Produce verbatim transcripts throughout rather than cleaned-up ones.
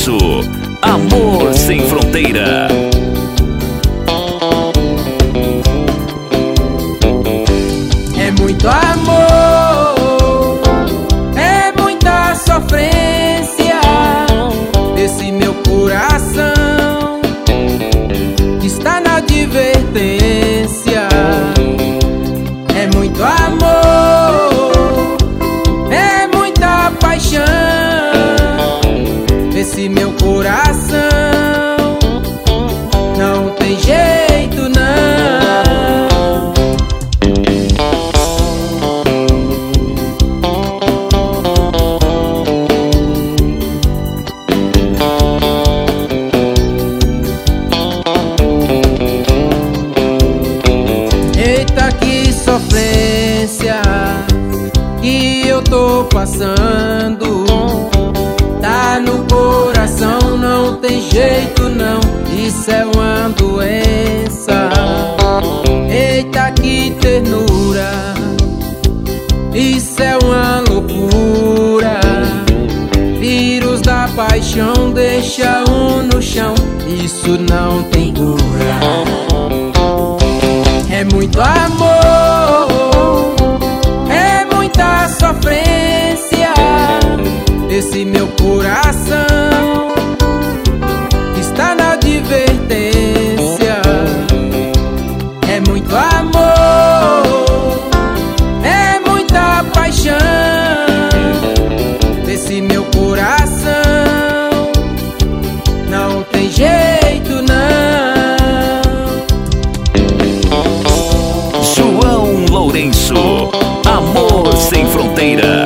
Lourenço, Amor Sem Fronteira. É muito amor, é muita sofrência desse meu coração que está na advertência. É muito amor, é muita paixão desse meu coração. Não tem jeito não. Eita, que sofrência que eu tô passando. Tá no coração, não tem jeito não. Isso é uma doença. Eita, que ternura. Isso é uma loucura. Vírus da paixão deixa um no chão. Isso não tem cura. É muito amor, é muita sofrência desse meu coração que está na advertência. É muito amor, é muita paixão desse meu coração. Não tem jeito não. João Lourenço, Amor Sem Fronteira.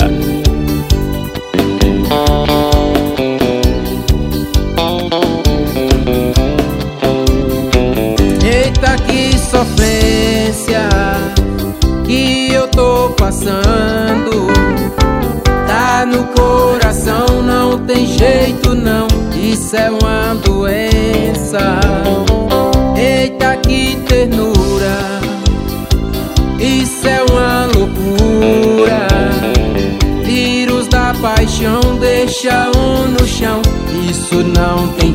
Eita, que sofrência que eu tô passando. Tá no coração, não tem jeito não. Isso é uma doença. Eita, que ternura. Isso é uma loucura. Vírus da paixão deixa um no chão. Isso não tem